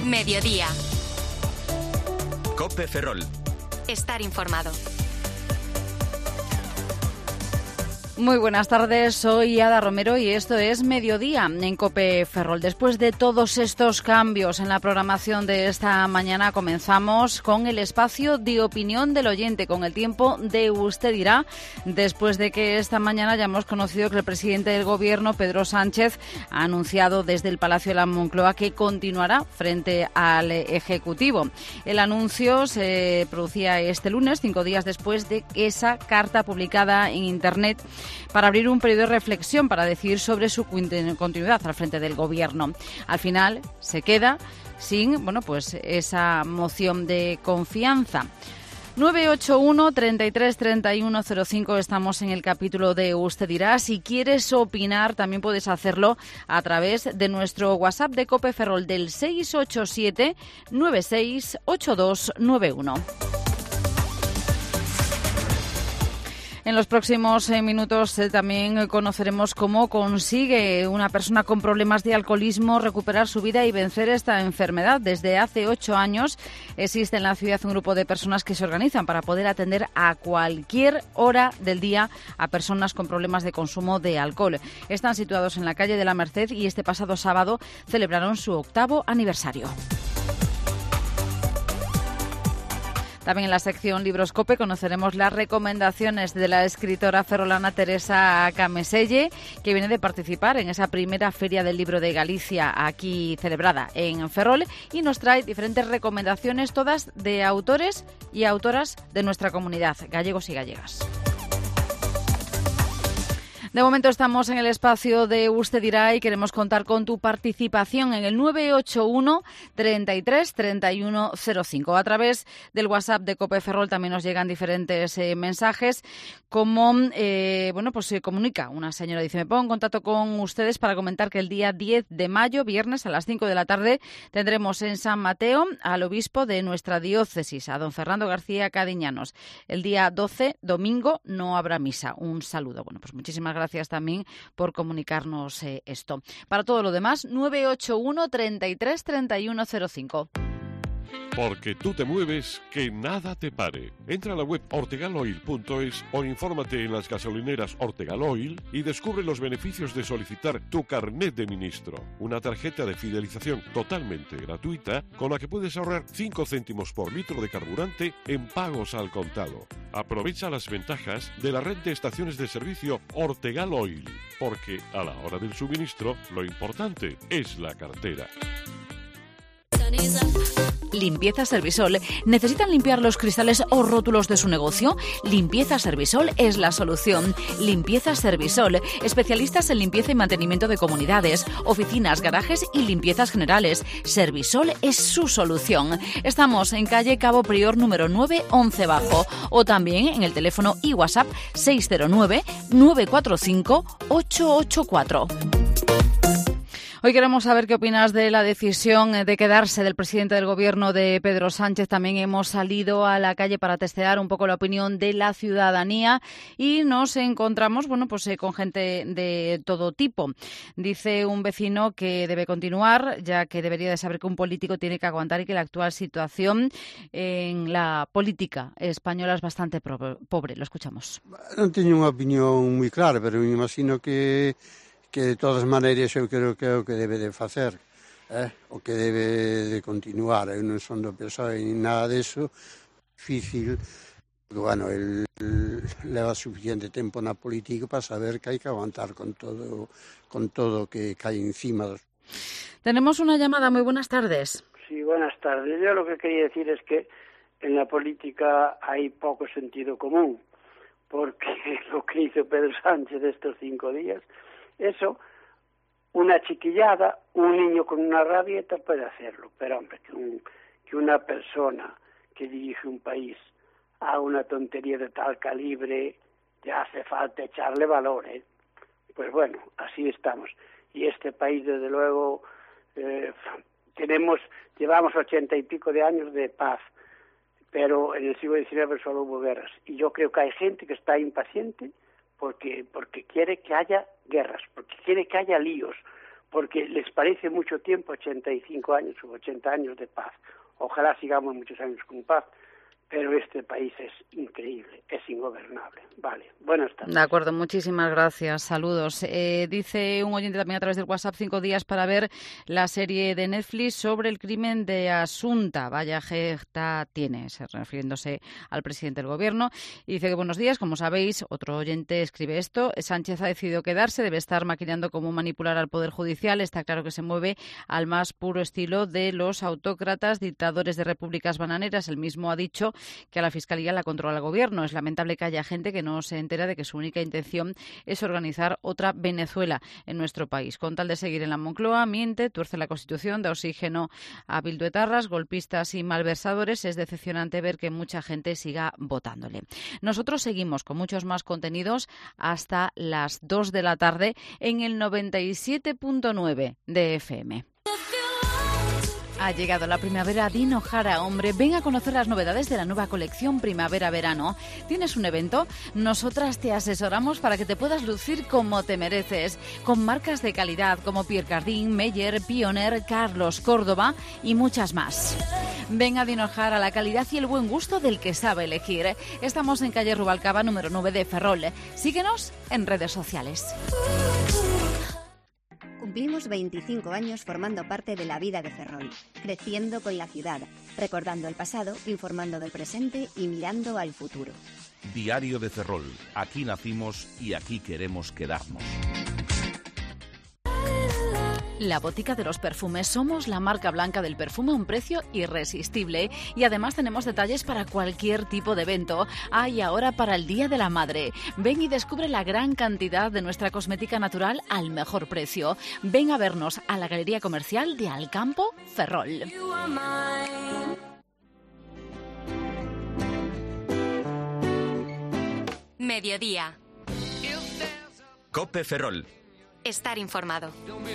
Mediodía. COPE Ferrol. Estar informado. Muy buenas tardes, soy Ada Romero y esto es Mediodía en COPE Ferrol. Después de todos estos cambios en la programación de esta mañana, comenzamos con el espacio de opinión del oyente, con el tiempo de Usted dirá, después de que esta mañana ya hemos conocido que el presidente del Gobierno, Pedro Sánchez, ha anunciado desde el Palacio de la Moncloa que continuará frente al Ejecutivo. El anuncio se producía este lunes, 5 días después de esa carta publicada en Internet para abrir un periodo de reflexión para decidir sobre su continuidad al frente del Gobierno. Al final se queda sin, esa moción de confianza. 981 33 31 05, estamos en el capítulo de Usted dirá. Si quieres opinar, también puedes hacerlo a través de nuestro WhatsApp de COPE Ferrol del 687 968291. En los próximos minutos también conoceremos cómo consigue una persona con problemas de alcoholismo recuperar su vida y vencer esta enfermedad. Desde hace 8 años existe en la ciudad un grupo de personas que se organizan para poder atender a cualquier hora del día a personas con problemas de consumo de alcohol. Están situados en la calle de la Merced y este pasado sábado celebraron su 8º aniversario. También en la sección Libros COPE conoceremos las recomendaciones de la escritora ferrolana Teresa Cameselle, que viene de participar en esa primera Feria del Libro de Galicia, aquí celebrada en Ferrol, y nos trae diferentes recomendaciones, todas de autores y autoras de nuestra comunidad, gallegos y gallegas. De momento estamos en el espacio de Usted dirá y queremos contar con tu participación en el 981 33 31 05. A través del WhatsApp de COPE Ferrol también nos llegan diferentes mensajes, como se comunica una señora, dice: me pongo en contacto con ustedes para comentar que el día 10 de mayo, viernes a las 5 de la tarde, tendremos en San Mateo al obispo de nuestra diócesis, a don Fernando García Cadiñanos. El día 12, domingo, no habrá misa. Un saludo. Muchísimas gracias también por comunicarnos esto. Para todo lo demás, 981 33 31 05. Porque tú te mueves, que nada te pare. Entra a la web ortegaloil.es o infórmate en las gasolineras Ortegal Oil y descubre los beneficios de solicitar tu carnet de ministro, una tarjeta de fidelización totalmente gratuita con la que puedes ahorrar 5 céntimos por litro de carburante en pagos al contado. Aprovecha las ventajas de la red de estaciones de servicio Ortegal Oil, porque a la hora del suministro lo importante es la cartera. Limpieza Servisol. ¿Necesitan limpiar los cristales o rótulos de su negocio? Limpieza Servisol es la solución. Limpieza Servisol. Especialistas en limpieza y mantenimiento de comunidades, oficinas, garajes y limpiezas generales. Servisol es su solución. Estamos en calle Cabo Prior número 9, 11 Bajo. O también en el teléfono y WhatsApp 609 945 884. Hoy queremos saber qué opinas de la decisión de quedarse del presidente del Gobierno, de Pedro Sánchez. También hemos salido a la calle para testear un poco la opinión de la ciudadanía y nos encontramos con gente de todo tipo. Dice un vecino que debe continuar, ya que debería de saber que un político tiene que aguantar y que la actual situación en la política española es bastante pobre. Lo escuchamos. Non teño unha opinión moi clara, pero me imagino que de todas maneiras eu creo que é o que debe de facer, o que debe de continuar. Eu non son do PSOE ni nada deso, difícil, porque, el leva suficiente tempo na política para saber que hai que aguantar con todo que cae encima. Tenemos una llamada, muy buenas tardes. Sí, buenas tardes. Yo lo que quería decir es que en la política hay poco sentido común, porque lo que hizo Pedro Sánchez estos 5 días, eso, una chiquillada, un niño con una rabieta puede hacerlo, pero hombre, que una persona que dirige un país haga una tontería de tal calibre, ya hace falta echarle valor, Pues bueno, así estamos. Y este país, desde luego, llevamos 80 y pico de años de paz, pero en el siglo XIX solo hubo guerras. Y yo creo que hay gente que está impaciente porque quiere que haya guerras, porque quiere que haya líos, porque les parece mucho tiempo, 85 años o 80 años de paz. Ojalá sigamos muchos años con paz, pero este país es increíble, es ingobernable. Vale, buenas tardes. De acuerdo, muchísimas gracias, saludos. Dice un oyente también a través del WhatsApp, 5 días para ver la serie de Netflix sobre el crimen de Asunta. Vaya jeta tiene, refiriéndose al presidente del gobierno. Y dice que buenos días, como sabéis, otro oyente escribe esto, Sánchez ha decidido quedarse, debe estar maquinando cómo manipular al Poder Judicial. Está claro que se mueve al más puro estilo de los autócratas, dictadores de repúblicas bananeras. Él mismo ha dicho que a la Fiscalía la controla el Gobierno. Es lamentable que haya gente que no se entera de que su única intención es organizar otra Venezuela en nuestro país. Con tal de seguir en la Moncloa, miente, tuerce la Constitución, da oxígeno a bilduetarras, golpistas y malversadores. Es decepcionante ver que mucha gente siga votándole. Nosotros seguimos con muchos más contenidos hasta las 2 de la tarde en el 97.9 de FM. Ha llegado la primavera Dino Jara, hombre. Ven a conocer las novedades de la nueva colección Primavera-Verano. ¿Tienes un evento? Nosotras te asesoramos para que te puedas lucir como te mereces, con marcas de calidad como Pierre Cardin, Meyer, Pioneer, Carlos, Córdoba y muchas más. Ven a Dino Jara, la calidad y el buen gusto del que sabe elegir. Estamos en calle Rubalcaba, número 9 de Ferrol. Síguenos en redes sociales. Cumplimos 25 años formando parte de la vida de Ferrol, creciendo con la ciudad, recordando el pasado, informando del presente y mirando al futuro. Diario de Ferrol. Aquí nacimos y aquí queremos quedarnos. La Botica de los Perfumes. Somos la marca blanca del perfume a un precio irresistible. Y además tenemos detalles para cualquier tipo de evento. Y ahora para el Día de la Madre. Ven y descubre la gran cantidad de nuestra cosmética natural al mejor precio. Ven a vernos a la Galería Comercial de Alcampo, Ferrol. Mediodía. COPE Ferrol. Estar informado.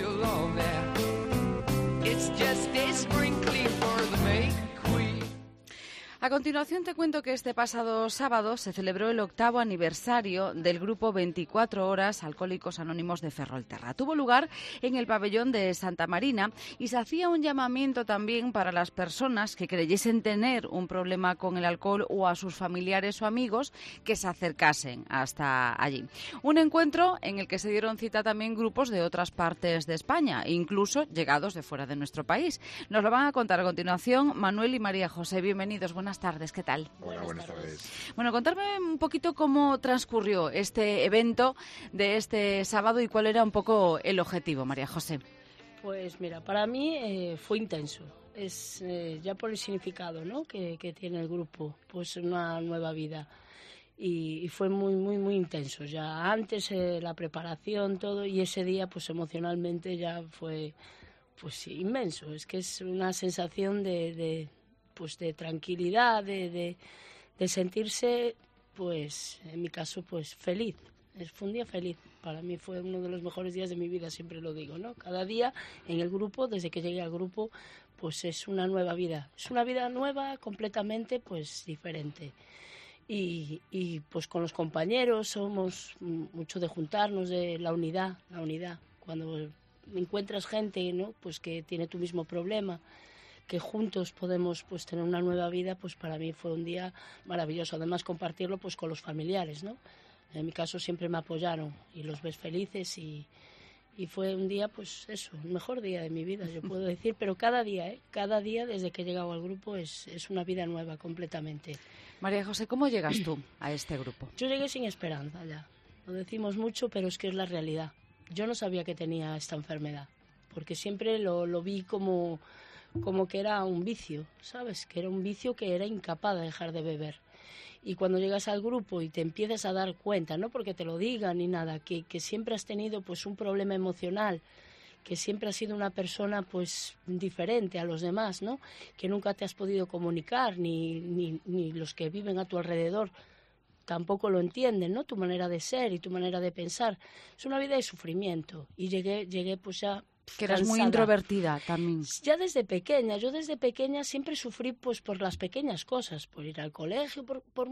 A continuación te cuento que este pasado sábado se celebró el 8º aniversario del grupo 24 Horas Alcohólicos Anónimos de Ferrolterra. Tuvo lugar en el pabellón de Santa Marina y se hacía un llamamiento también para las personas que creyesen tener un problema con el alcohol o a sus familiares o amigos que se acercasen hasta allí. Un encuentro en el que se dieron cita también grupos de otras partes de España, incluso llegados de fuera de nuestro país. Nos lo van a contar a continuación Manuel y María José. Bienvenidos, buenas tardes, ¿qué tal? Hola, buenas tardes. Bueno, contarme un poquito cómo transcurrió este evento de este sábado y cuál era un poco el objetivo, María José. Pues mira, para mí fue intenso. Es ya por el significado, ¿no?, que tiene el grupo, pues una nueva vida. Y fue muy intenso. Ya antes la preparación, todo, y ese día pues emocionalmente ya fue pues inmenso. Es que es una sensación de tranquilidad, de sentirse, pues en mi caso, pues feliz. Fue un día feliz. Para mí fue uno de los mejores días de mi vida, siempre lo digo, ¿no? Cada día en el grupo, desde que llegué al grupo, pues es una nueva vida. Es una vida nueva, completamente, pues diferente. Y pues con los compañeros somos mucho de juntarnos, de la unidad. Cuando encuentras gente, ¿no?, pues que tiene tu mismo problema, que juntos podemos pues tener una nueva vida, pues para mí fue un día maravilloso. Además compartirlo pues con los familiares, ¿no? En mi caso siempre me apoyaron y los ves felices y fue un día, pues eso, el mejor día de mi vida, yo puedo decir, pero cada día desde que he llegado al grupo es una vida nueva completamente. María José, ¿cómo llegas tú a este grupo? Yo llegué sin esperanza ya, lo decimos mucho, pero es que es la realidad. Yo no sabía que tenía esta enfermedad, porque siempre lo vi como que era un vicio, ¿sabes? Que era un vicio que era incapaz de dejar de beber. Y cuando llegas al grupo y te empiezas a dar cuenta, no porque te lo digan ni nada, que siempre has tenido pues un problema emocional, que siempre has sido una persona pues diferente a los demás, ¿no? Que nunca te has podido comunicar, ni los que viven a tu alrededor tampoco lo entienden, ¿no? Tu manera de ser y tu manera de pensar. Es una vida de sufrimiento. Y llegué pues ya que eras cansada. Muy introvertida también. Ya desde pequeña. Yo desde pequeña siempre sufrí pues por las pequeñas cosas, por ir al colegio, por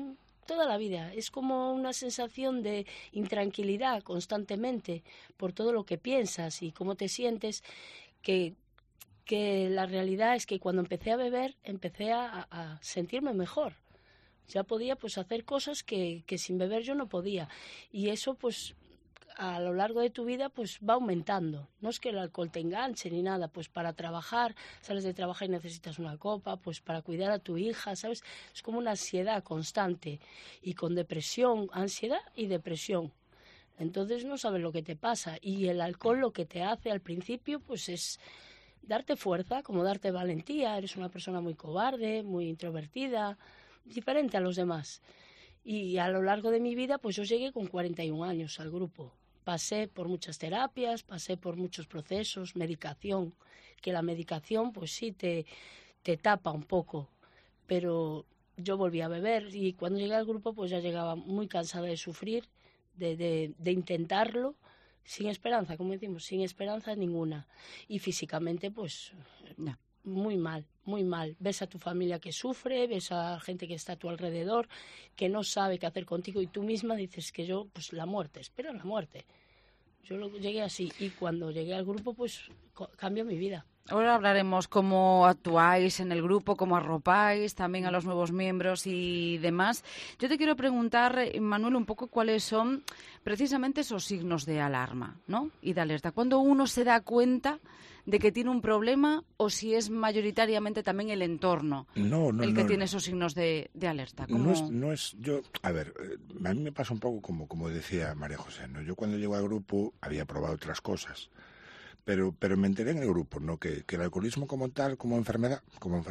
toda la vida. Es como una sensación de intranquilidad constantemente por todo lo que piensas y cómo te sientes, que la realidad es que cuando empecé a beber empecé a sentirme mejor. Ya podía pues hacer cosas que sin beber yo no podía. Y eso pues a lo largo de tu vida pues va aumentando. No es que el alcohol te enganche ni nada, pues para trabajar, sales de trabajar y necesitas una copa, pues para cuidar a tu hija, ¿sabes? Es como una ansiedad constante y con depresión, ansiedad y depresión. Entonces no sabes lo que te pasa y el alcohol lo que te hace al principio pues es darte fuerza, como darte valentía. Eres una persona muy cobarde, muy introvertida, diferente a los demás. Y a lo largo de mi vida pues yo llegué con 41 años al grupo. Pasé por muchas terapias, pasé por muchos procesos, medicación, que la medicación pues sí te tapa un poco, pero yo volví a beber y cuando llegué al grupo pues ya llegaba muy cansada de sufrir, de intentarlo, sin esperanza, como decimos, sin esperanza ninguna. Y físicamente pues No. muy mal, muy mal. Ves a tu familia que sufre, ves a gente que está a tu alrededor, que no sabe qué hacer contigo y tú misma dices que yo, pues la muerte, espero la muerte. Yo llegué así y cuando llegué al grupo pues cambió mi vida. Ahora hablaremos cómo actuáis en el grupo, cómo arropáis también a los nuevos miembros y demás. Yo te quiero preguntar, Manuel, un poco cuáles son precisamente esos signos de alarma, ¿no? Y de alerta. ¿Cuándo uno se da cuenta de que tiene un problema o si es mayoritariamente también el entorno el que tiene esos signos de alerta? A mí me pasa un poco como decía María José, ¿no? Yo cuando llego al grupo había probado otras cosas. Pero me enteré en el grupo, ¿no? Que el alcoholismo como tal, como enfermedad,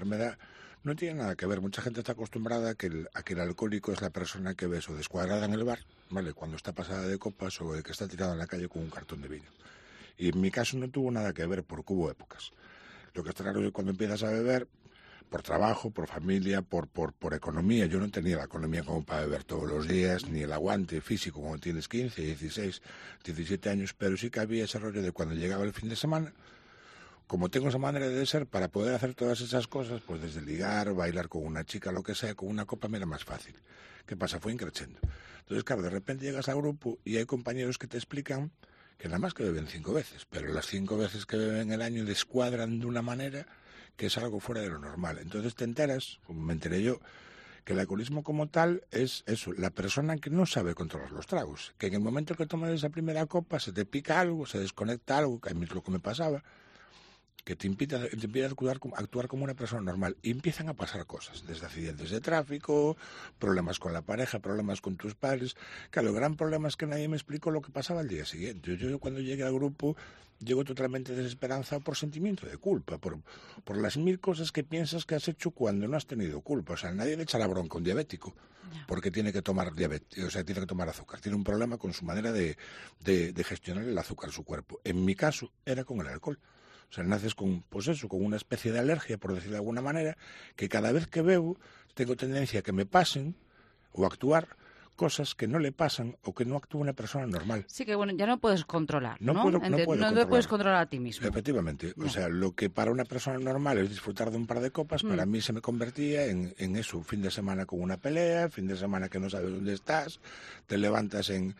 no tiene nada que ver. Mucha gente está acostumbrada a que el alcohólico es la persona que ves o descuadrada en el bar, ¿vale? Cuando está pasada de copas o el que está tirado en la calle con un cartón de vino. Y en mi caso no tuvo nada que ver porque hubo épocas. Lo que está claro es que cuando empiezas a beber, por trabajo, por familia, por economía. Yo no tenía la economía como para beber todos los días, ni el aguante físico cuando tienes 15, 16, 17 años, pero sí que había ese rollo de cuando llegaba el fin de semana, como tengo esa manera de ser, para poder hacer todas esas cosas, pues desde ligar, bailar con una chica, lo que sea, con una copa me era más fácil. ¿Qué pasa? Fue increciendo. Entonces, claro, de repente llegas al grupo y hay compañeros que te explican que nada más que beben 5 veces, pero las 5 veces que beben el año descuadran de una manera que es algo fuera de lo normal. Entonces te enteras, como me enteré yo, que el alcoholismo como tal es eso, la persona que no sabe controlar los tragos, que en el momento que tomas esa primera copa se te pica algo, se desconecta algo, que a mí es lo que me pasaba, que te impide actuar como una persona normal. Y empiezan a pasar cosas, desde accidentes de tráfico, problemas con la pareja, problemas con tus padres. Claro, el gran problema es que nadie me explicó lo que pasaba al día siguiente. Yo cuando llegué al grupo, llego totalmente desesperanzado por sentimiento de culpa, por las 1000 cosas que piensas que has hecho cuando no has tenido culpa. O sea, nadie le echa la bronca a un diabético porque tiene que tomar diabetes, o sea, tiene que tomar azúcar. Tiene un problema con su manera de gestionar el azúcar en su cuerpo. En mi caso, era con el alcohol. O sea, naces con una especie de alergia, por decirlo de alguna manera, que cada vez que bebo tengo tendencia a que me pasen o actuar cosas que no le pasan o que no actúa una persona normal. Sí, que bueno, ya no puedes controlar, ¿no? No puedes controlar a ti mismo. Efectivamente. O sea, lo que para una persona normal es disfrutar de un par de copas, para mí se me convertía en eso, un fin de semana con una pelea, fin de semana que no sabes dónde estás, te levantas en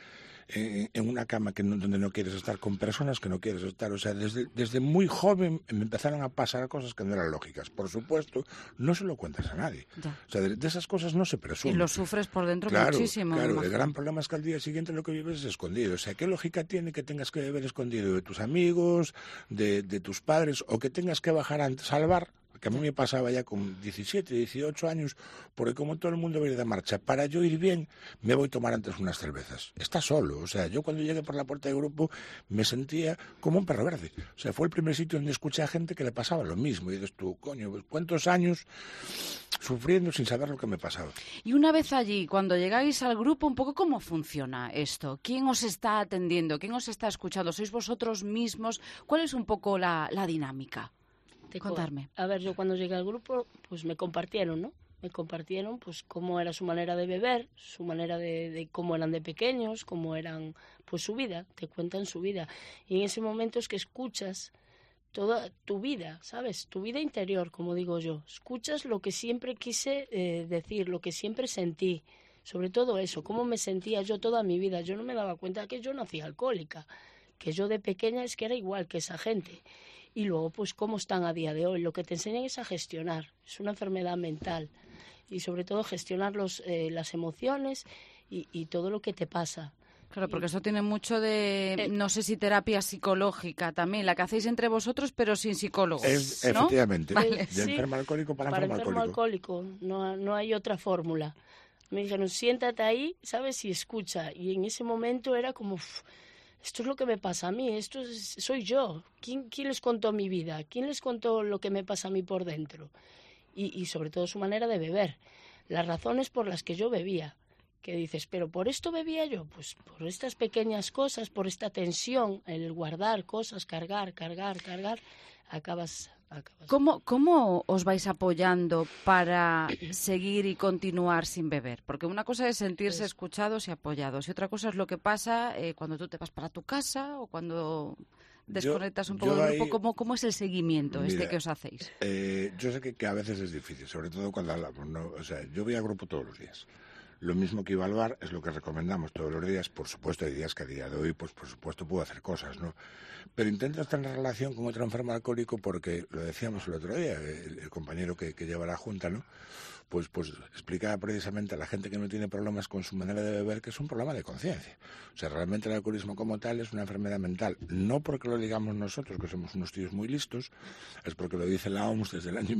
una cama donde no quieres estar, con personas que no quieres estar. O sea, desde muy joven me empezaron a pasar cosas que no eran lógicas. Por supuesto, no se lo cuentas a nadie. Ya. O sea, de esas cosas no se presume. Y lo sufres por dentro muchísimo. Claro, el gran problema es que al día siguiente lo que vives es escondido. O sea, ¿qué lógica tiene que tengas que beber escondido de tus amigos, de tus padres, o que tengas que bajar a salvar? Que a mí me pasaba ya con 17, 18 años, porque como todo el mundo va a ir de marcha, para yo ir bien, me voy a tomar antes unas cervezas. Está solo. O sea, yo cuando llegué por la puerta del grupo me sentía como un perro verde. O sea, fue el primer sitio donde escuché a gente que le pasaba lo mismo. Y dices tú, coño, pues, ¿cuántos años sufriendo sin saber lo que me pasaba? Y una vez allí, cuando llegáis al grupo, un poco cómo funciona esto. ¿Quién os está atendiendo? ¿Quién os está escuchando? ¿Sois vosotros mismos? ¿Cuál es un poco la dinámica? Contarme. A ver, yo cuando llegué al grupo, pues me compartieron, ¿no? Me compartieron, pues, cómo era su manera de beber, su manera de cómo eran de pequeños, cómo eran, pues, su vida. Te cuentan su vida. Y en ese momento es que escuchas toda tu vida, ¿sabes? Tu vida interior, como digo yo. Escuchas lo que siempre quise decir, lo que siempre sentí, Sobre todo eso, cómo me sentía yo toda mi vida. Yo no me daba cuenta que yo nací alcohólica, que yo de pequeña es que era igual que esa gente. Y luego, pues, cómo están a día de hoy. Lo que te enseñan es a gestionar. Es una enfermedad mental. Y sobre todo gestionar las emociones y todo lo que te pasa. Claro, porque eso tiene mucho de, no sé si terapia psicológica también, la que hacéis entre vosotros, pero sin psicólogos, ¿no? Efectivamente, Vale. de enfermo alcohólico para enfermo alcohólico. No hay otra fórmula. Me dijeron, siéntate ahí, ¿sabes? Y escucha. Y en ese momento era como, esto es lo que me pasa a mí, soy yo. ¿Quién les contó mi vida? ¿Quién les contó lo que me pasa a mí por dentro? Y sobre todo su manera de beber. Las razones por las que yo bebía. Que dices, ¿pero por esto bebía yo? Pues por estas pequeñas cosas, por esta tensión, el guardar cosas, cargar, acabas... ¿Cómo os vais apoyando para seguir y continuar sin beber? Porque una cosa es sentirse escuchados y apoyados, y otra cosa es lo que pasa cuando tú te vas para tu casa o cuando desconectas un poco del grupo. ¿Cómo es el seguimiento que os hacéis? Yo sé que a veces es difícil, sobre todo cuando hablamos, ¿no? O sea, yo voy a grupo todos los días. Lo mismo que iba al bar es lo que recomendamos todos los días. Por supuesto, hay días que a día de hoy, pues por supuesto puedo hacer cosas, ¿no? Pero intento estar en relación con otro enfermo alcohólico porque, lo decíamos el otro día, el compañero que lleva la junta, ¿no? Pues explicaba precisamente a la gente que no tiene problemas con su manera de beber que es un problema de conciencia. O sea, realmente el alcoholismo como tal es una enfermedad mental. No porque lo digamos nosotros, que somos unos tíos muy listos, es porque lo dice la OMS desde el año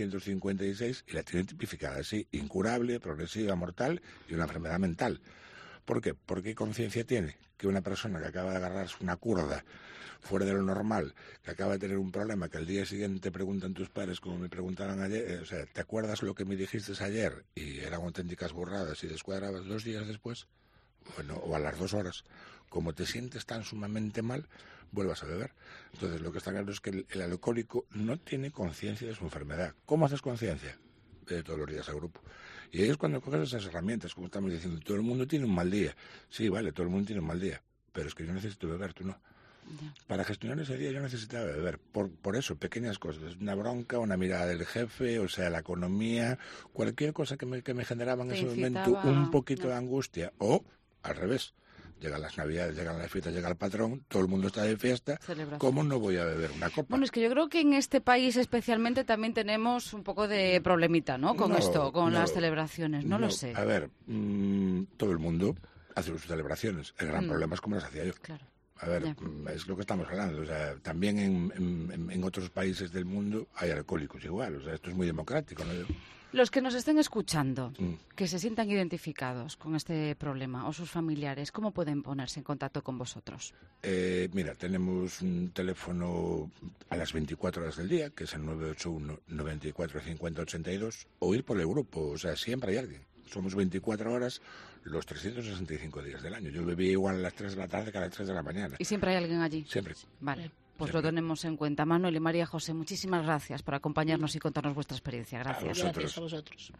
1956 y la tiene tipificada así: incurable, progresiva, mortal y una enfermedad mental. ¿Por qué? ¿Por qué conciencia tiene que una persona que acaba de agarrarse una curda fuera de lo normal, que acaba de tener un problema, que al día siguiente te preguntan tus padres, como me preguntaban ayer, o sea, ¿te acuerdas lo que me dijiste ayer? Y eran auténticas burradas y descuadrabas 2 días después, bueno, o a las 2 horas, como te sientes tan sumamente mal, vuelvas a beber. Entonces, lo que está claro es que el alcohólico no tiene conciencia de su enfermedad. ¿Cómo haces conciencia? De todos los días al grupo. Y ahí es cuando coges esas herramientas, como estamos diciendo. Todo el mundo tiene un mal día. Sí, vale, todo el mundo tiene un mal día. Pero es que yo necesito beber, tú no. Para gestionar ese día yo necesitaba beber. Por eso, pequeñas cosas. Una bronca, una mirada del jefe, o sea, la economía, cualquier cosa que me generaba en ese momento un poquito de angustia. O, al revés. Llegan las Navidades, llegan las fiestas, llega el patrón, todo el mundo está de fiesta. ¿Cómo no voy a beber una copa? Bueno, es que yo creo que en este país especialmente también tenemos un poco de problemita, ¿no? Con las celebraciones, no lo sé. A ver, todo el mundo hace sus celebraciones. El gran problema es cómo las hacía yo. Claro. A ver, es lo que estamos hablando. O sea, también en otros países del mundo hay alcohólicos igual. O sea, esto es muy democrático, ¿no? Los que nos estén escuchando, que se sientan identificados con este problema, o sus familiares, ¿cómo pueden ponerse en contacto con vosotros? Mira, tenemos un teléfono a las 24 horas del día, que es el 981 94 50 82, o ir por el grupo. O sea, siempre hay alguien. Somos 24 horas los 365 días del año. Yo bebía igual a las 3 de la tarde que a las 3 de la mañana. ¿Y siempre hay alguien allí? Siempre. Vale. Pues lo tenemos en cuenta. Manuel y María José, muchísimas gracias por acompañarnos y contarnos vuestra experiencia. Gracias. Gracias a vosotros.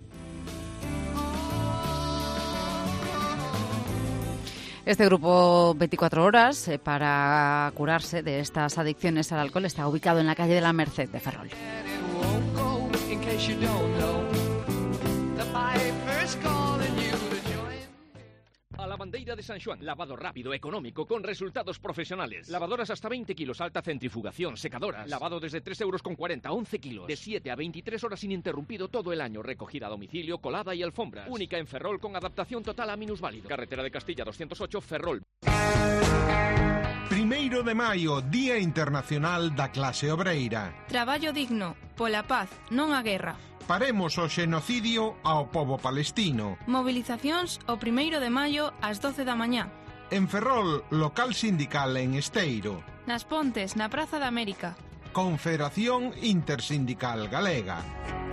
Este grupo 24 horas para curarse de estas adicciones al alcohol está ubicado en la calle de la Merced de Ferrol. A la Bandeira de San Xoán. Lavado rápido, económico, con resultados profesionales. Lavadoras hasta 20 kilos, alta centrifugación, secadoras. Lavado desde 3,40 €, 11 kilos. De 7 a 23 horas ininterrumpido todo el año. Recogida a domicilio, colada y alfombras. Única en Ferrol con adaptación total a minusválido. Carretera de Castilla 208, Ferrol. 1 de maio, Día Internacional da Clase Obreira. Traballo digno, pola paz, non a guerra. Paremos o xenocidio ao pobo palestino. Movilizacións o 1 de maio ás 12 da mañá. En Ferrol, local sindical en Esteiro. Nas Pontes, na Praza da América. Confederación Intersindical Galega.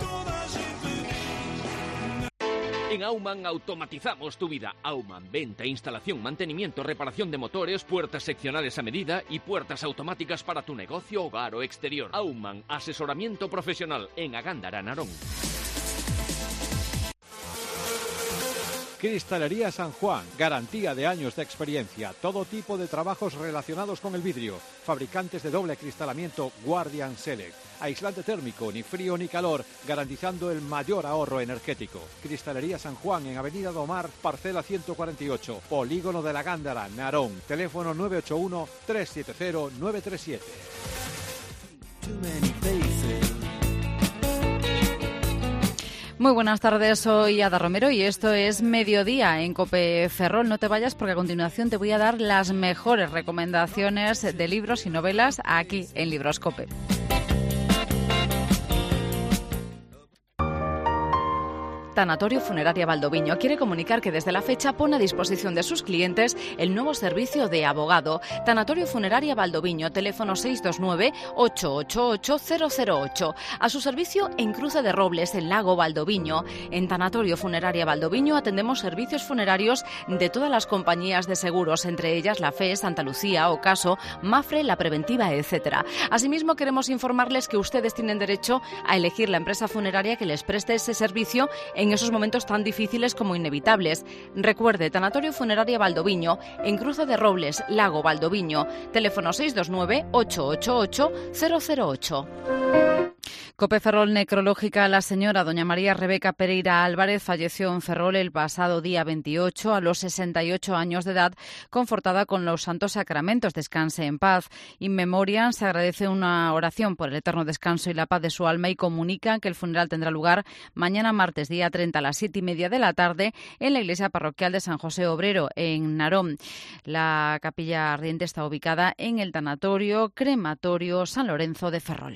En Aumann automatizamos tu vida. Aumann, venta, instalación, mantenimiento, reparación de motores, puertas seccionales a medida y puertas automáticas para tu negocio, hogar o exterior. Aumann, asesoramiento profesional en Agándara, Narón. Cristalería San Juan, garantía de años de experiencia, todo tipo de trabajos relacionados con el vidrio, fabricantes de doble acristalamiento Guardian Select, aislante térmico, ni frío ni calor, garantizando el mayor ahorro energético. Cristalería San Juan en Avenida Domar, parcela 148, Polígono de la Gándara, Narón, teléfono 981-370-937. Muy buenas tardes, soy Ada Romero y esto es Mediodía en COPE Ferrol. No te vayas porque a continuación te voy a dar las mejores recomendaciones de libros y novelas aquí en Libroscope. Tanatorio Funeraria Valdoviño quiere comunicar que desde la fecha pone a disposición de sus clientes el nuevo servicio de abogado. Tanatorio Funeraria Valdoviño, teléfono 629-888-008. A su servicio en Cruce de Robles, en Lago Valdoviño. En Tanatorio Funeraria Valdoviño atendemos servicios funerarios de todas las compañías de seguros, entre ellas La Fe, Santa Lucía, Ocaso, Mafre, La Preventiva, etc. Asimismo, queremos informarles que ustedes tienen derecho a elegir la empresa funeraria que les preste ese servicio en esos momentos tan difíciles como inevitables. Recuerde, Tanatorio Funeraria Valdoviño, en Cruce de Robles, Lago Valdoviño, teléfono 629-888-008. COPE Ferrol necrológica. La señora doña María Rebeca Pereira Álvarez falleció en Ferrol el pasado día 28 a los 68 años de edad, confortada con los santos sacramentos. Descanse en paz. In memoriam se agradece una oración por el eterno descanso y la paz de su alma y comunican que el funeral tendrá lugar mañana martes día 30 a las 7:30 de la tarde en la iglesia parroquial de San José Obrero en Narón. La capilla ardiente está ubicada en el tanatorio crematorio San Lorenzo de Ferrol.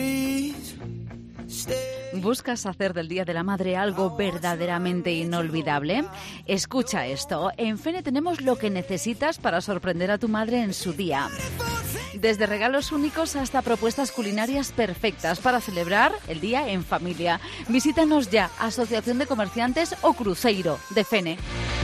¿Buscas hacer del Día de la Madre algo verdaderamente inolvidable? Escucha esto. En Fene tenemos lo que necesitas para sorprender a tu madre en su día. Desde regalos únicos hasta propuestas culinarias perfectas para celebrar el día en familia. Visítanos ya, Asociación de Comerciantes o Cruceiro de Fene.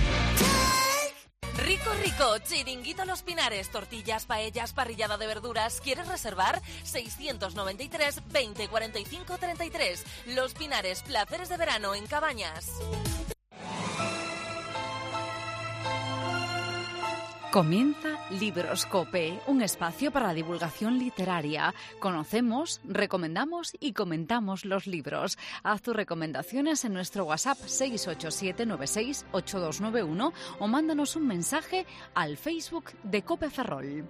Rico, rico, Chiringuito Los Pinares, tortillas, paellas, parrillada de verduras. ¿Quieres reservar? 693 20 45 33. Los Pinares, placeres de verano en Cabañas. Comienza Libroscope, un espacio para la divulgación literaria. Conocemos, recomendamos y comentamos los libros. Haz tus recomendaciones en nuestro WhatsApp 687968291 o mándanos un mensaje al Facebook de COPE Ferrol.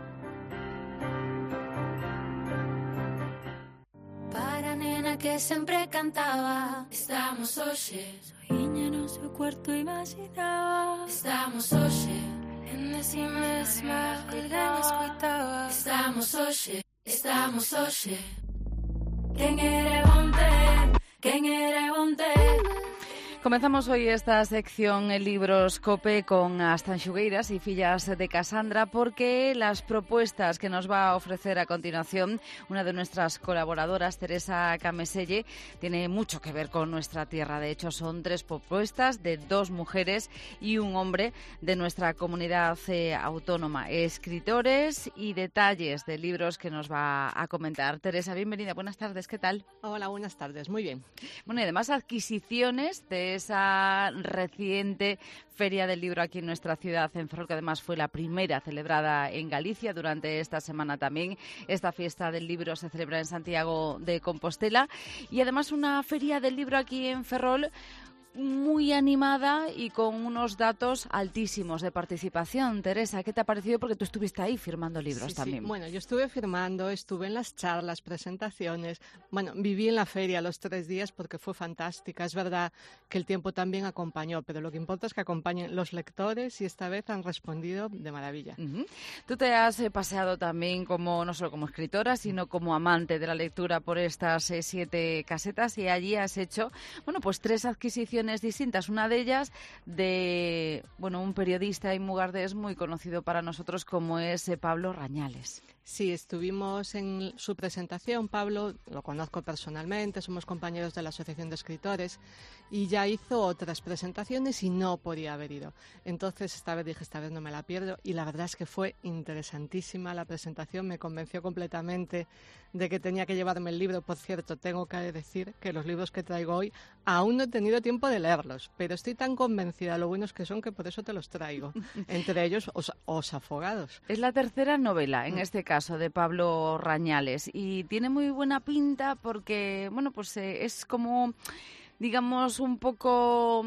Para nena que sempre cantaba, estamos hoxe. Soñé no seu cuarto imaginaba, estamos hoxe. En si mesma alguén escuitaba, estamos hoxe, estamos hoxe. Quen era onte, quen era onte. Comenzamos hoy esta sección en Libroscope con As Tanxugueiras y fillas de Casandra, porque las propuestas que nos va a ofrecer a continuación una de nuestras colaboradoras, Teresa Cameselle, tiene mucho que ver con nuestra tierra. De hecho, son 3 propuestas de 2 mujeres y un hombre de nuestra comunidad autónoma, escritores y detalles de libros que nos va a comentar. Teresa, bienvenida, buenas tardes, ¿qué tal? Hola, buenas tardes, muy bien. Bueno, y además adquisiciones de esa reciente Feria del Libro aquí en nuestra ciudad, en Ferrol, que además fue la primera celebrada en Galicia. Durante esta semana también esta fiesta del libro se celebra en Santiago de Compostela, y además una Feria del Libro aquí en Ferrol muy animada y con unos datos altísimos de participación. Teresa, ¿qué te ha parecido? Porque tú estuviste ahí firmando libros también. Sí. Bueno, yo estuve firmando, estuve en las charlas, presentaciones. Bueno, viví en la feria los 3 días porque fue fantástica. Es verdad que el tiempo también acompañó, pero lo que importa es que acompañen los lectores y esta vez han respondido de maravilla. Tú te has paseado también como no solo como escritora, sino como amante de la lectura por estas 7 casetas, y allí has hecho, bueno, pues 3 adquisiciones distintas. Una de ellas de un periodista y mugardés muy conocido para nosotros, como es Pablo Rañales. Sí, estuvimos en su presentación. Pablo lo conozco personalmente, somos compañeros de la Asociación de Escritores y ya hizo otras presentaciones y no podía haber ido. Entonces esta vez no me la pierdo y la verdad es que fue interesantísima la presentación, me convenció completamente de que tenía que llevarme el libro. Por cierto, tengo que decir que los libros que traigo hoy aún no he tenido tiempo de leerlos, pero estoy tan convencida de lo buenos que son que por eso te los traigo. Entre ellos, Os Afogados. Es la tercera novela, en este caso, de Pablo Rañales, y tiene muy buena pinta porque, bueno, pues es como, digamos, un poco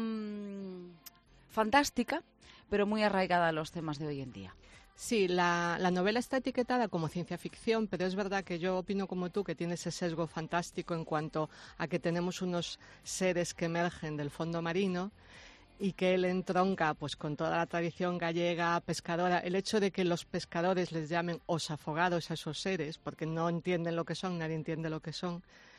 fantástica, pero muy arraigada a los temas de hoy en día. Sí, la novela está etiquetada como ciencia ficción, pero es verdad que yo opino como tú que tiene ese sesgo fantástico en cuanto a que tenemos unos seres que emergen del fondo marino y que él entronca pues con toda la tradición gallega pescadora. El hecho de que los pescadores les llamen os afogados a esos seres, porque no entienden lo que son, nadie entiende lo que son,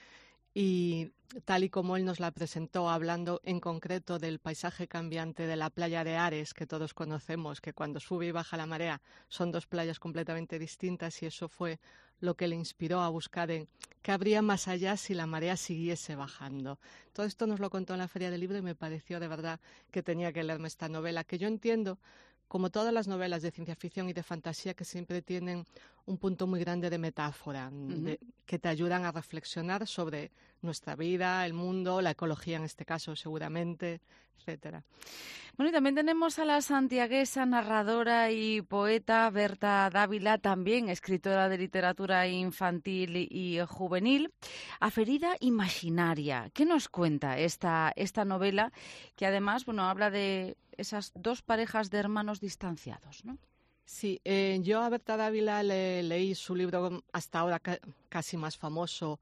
y tal y como él nos la presentó, hablando en concreto del paisaje cambiante de la playa de Ares, que todos conocemos, que cuando sube y baja la marea son dos playas completamente distintas, y eso fue lo que le inspiró a buscar en qué habría más allá si la marea siguiese bajando. Todo esto nos lo contó en la Feria del Libro y me pareció de verdad que tenía que leerme esta novela, que yo entiendo, como todas las novelas de ciencia ficción y de fantasía, que siempre tienen un punto muy grande de metáfora, que te ayudan a reflexionar sobre nuestra vida, el mundo, la ecología en este caso seguramente, etcétera. Bueno, y también tenemos a la santiaguesa, narradora y poeta Berta Dávila, también escritora de literatura infantil y juvenil. Aferida imaginaria. ¿Qué nos cuenta esta novela, que además, bueno, habla de esas dos parejas de hermanos distanciados, ¿no? Sí, yo a Berta Dávila leí su libro hasta ahora casi más famoso,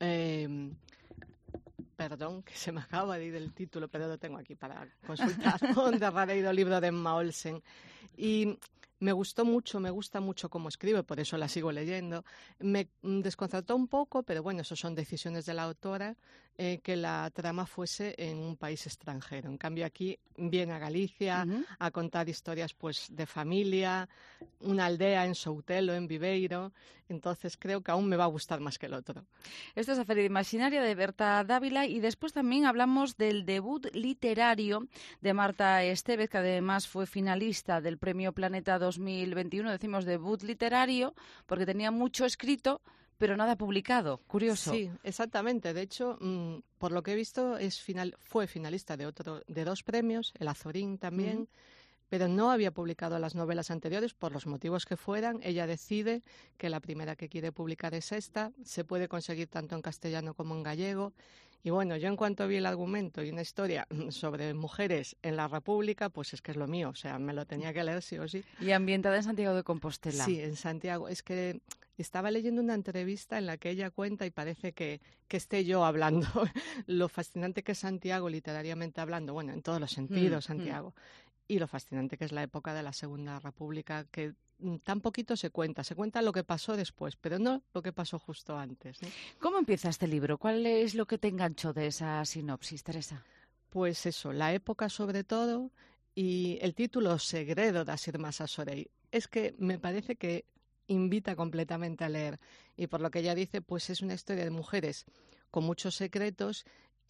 perdón, que se me acaba de ir el título, pero lo tengo aquí para consultar, de Rareiro, libro de Emma Olsen. Y me gusta mucho cómo escribe, por eso la sigo leyendo. Me desconcertó un poco, pero bueno, eso son decisiones de la autora, que la trama fuese en un país extranjero. En cambio aquí viene a Galicia a contar historias pues de familia, una aldea en Soutelo, en Viveiro. Entonces creo que aún me va a gustar más que el otro. Esto es Aferida imaginaria de Berta Dávila, y después también hablamos del debut literario de Marta Estévez, que además fue finalista del Premio Planeta 2021. Decimos debut literario porque tenía mucho escrito, pero nada publicado. Curioso. Sí, exactamente. De hecho, por lo que he visto, fue finalista de dos premios, el Azorín también, pero no había publicado las novelas anteriores por los motivos que fueran. Ella decide que la primera que quiere publicar es esta. Se puede conseguir tanto en castellano como en gallego. Y bueno, yo en cuanto vi el argumento y una historia sobre mujeres en la República, pues es que es lo mío. O sea, me lo tenía que leer sí o sí. Y ambientada en Santiago de Compostela. Sí, en Santiago. Es que estaba leyendo una entrevista en la que ella cuenta, y parece que esté yo hablando, lo fascinante que es Santiago literariamente hablando, bueno, en todos los sentidos Santiago, y lo fascinante que es la época de la Segunda República, que tan poquito se cuenta lo que pasó después, pero no lo que pasó justo antes, ¿no? ¿Cómo empieza este libro? ¿Cuál es lo que te enganchó de esa sinopsis, Teresa? Pues eso, la época sobre todo, y el título Segredo das Irmás Asorei. Es que me parece que invita completamente a leer, y por lo que ella dice, pues es una historia de mujeres con muchos secretos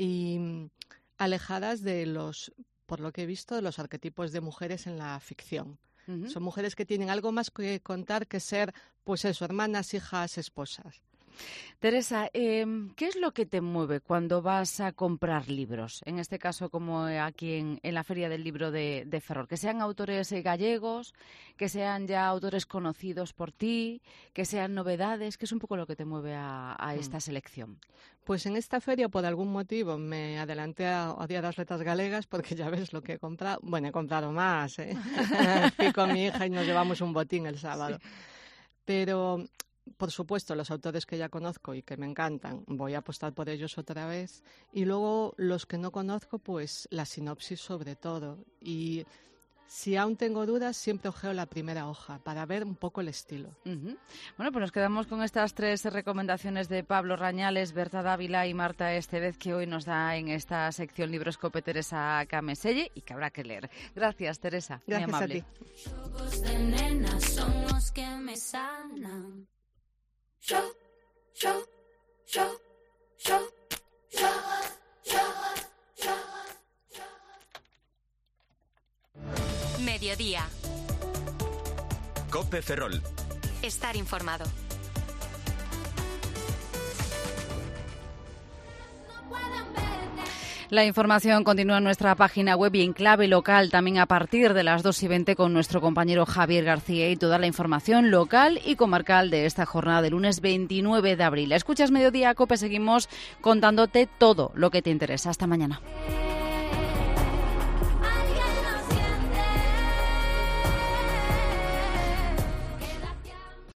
y alejadas de por lo que he visto, de los arquetipos de mujeres en la ficción. Son mujeres que tienen algo más que contar que ser, pues eso, hermanas, hijas, esposas. Teresa, ¿qué es lo que te mueve cuando vas a comprar libros? En este caso, como aquí en la Feria del Libro de Ferrol. Que sean autores gallegos, que sean ya autores conocidos por ti, que sean novedades. ¿Qué es un poco lo que te mueve a esta selección? Pues en esta feria, por algún motivo, me adelanté a Día das Letras Galegas, porque ya ves lo que he comprado. Bueno, he comprado más, ¿eh? Fui con mi hija y nos llevamos un botín el sábado. Sí. Pero por supuesto, los autores que ya conozco y que me encantan, voy a apostar por ellos otra vez. Y luego los que no conozco, pues la sinopsis sobre todo. Y Si aún tengo dudas, siempre ojeo la primera hoja para ver un poco el estilo. Bueno, pues nos quedamos con estas 3 recomendaciones de Pablo Rañales, Berta Dávila y Marta Estevez, que hoy nos da en esta sección Libroscope Teresa Cameselle y que habrá que leer. Gracias, Teresa. Gracias muy amable. a ti. Ojos de nena son los que me sanan. Yo, yo, yo, yo, yo, yo, yo. Mediodía. Cope Ferrol. Estar informado. La información continúa en nuestra página web y en clave local también a partir de las 2:20 con nuestro compañero Javier García y toda la información local y comarcal de esta jornada de lunes 29 de abril. Escuchas Mediodía Cope, seguimos contándote todo lo que te interesa. Hasta mañana.